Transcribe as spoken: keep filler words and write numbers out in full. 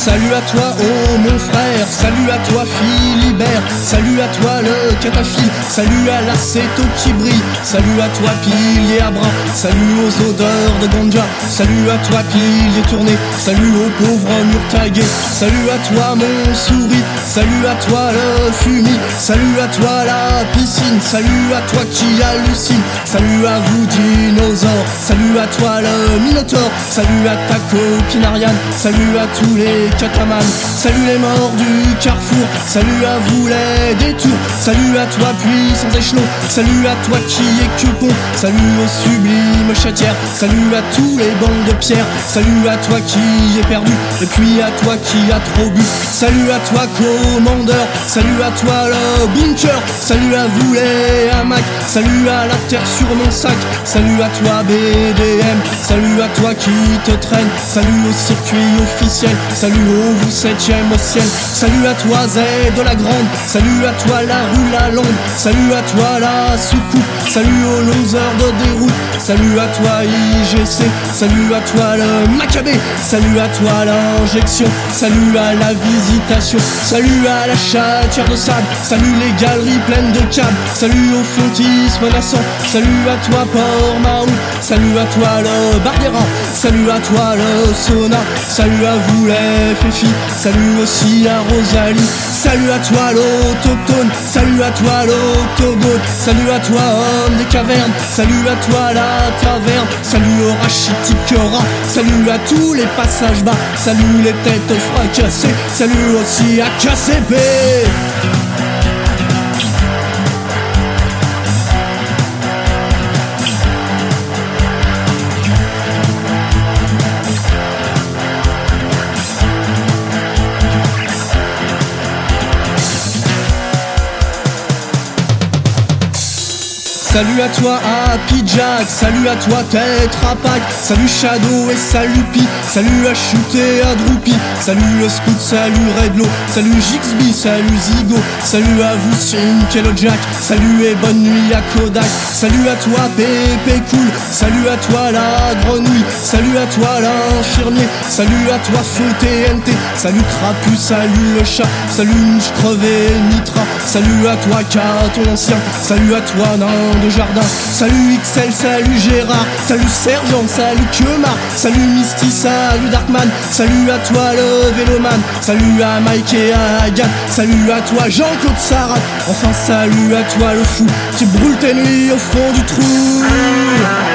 Salut à toi, oh mon frère, salut à toi Philibert, salut à toi le cataphile, salut à l'acéto qui brille, salut à toi pilier à bras, salut aux odeurs de ganja, salut à toi pilier tourné, salut aux pauvres murs tagués, salut à toi mon souris, salut à toi le fumier, salut à toi la piscine, salut à toi qui hallucine, salut à vous dinosaures, salut à toi le minotaure, salut à ta copine Ariane, salut à tous les catamanes, salut les morts du carrefour, salut à vous les détours, salut à toi puissants échelons, salut à toi qui es que pont, salut aux sublimes chatières, salut à tous les bancs de pierre, salut à toi qui est perdu, et puis à toi qui a trop bu, salut à toi commandeur, salut à toi le bunker, salut à vous les hamacs, salut à la terre sur mon sac, salut à toi B D M, salut à toi qui te traîne, salut au circuit officiel, salut au vous septième au ciel, salut à toi Z de la grande, salut à toi la rue la longue, salut à toi la soucoupe, salut aux losers de déroute, salut à toi I G C, salut à toi le Maccabée, salut à toi l'injection, salut à la visitation, salut à la chatière de sable, salut les galeries pleines de câbles, salut au fontisme naissant, salut à toi Port-Mahon, salut à toi le Bardera, salut à toi le sauna, salut à vous les féfis, salut aussi à Rosalie, salut à toi l'autochtone, salut à toi l'autogone, salut à toi homme des cavernes, salut à toi la taverne, salut au rachitique rat, salut à tous les passages bas, salut les têtes fracassées, salut aussi à K C P. Salut à toi Happy Jack, salut à toi Tetra Pak, salut Shadow et salut Pi, salut à Chute et à Droopy, salut le Scout, salut Redlo, salut Jixby, salut Zigo, salut à vous Sink et le Jack, salut et bonne nuit à Kodak, salut à toi Pépé Cool, salut à toi la grenouille, salut à toi l'infirmier, salut à toi Feu T N T, salut Crapus, salut le chat, salut Niche crevé Nitra, salut à toi Caton ancien, salut à toi Nain de jardin, salut X L, salut Gérard, salut Sergent, salut Kemar, salut Misty, salut Darkman, salut à toi le Véloman, salut à Mike et à Agathe, salut à toi Jean-Claude Sarrat, enfin salut à toi le fou qui brûle tes nuits au fond du trou.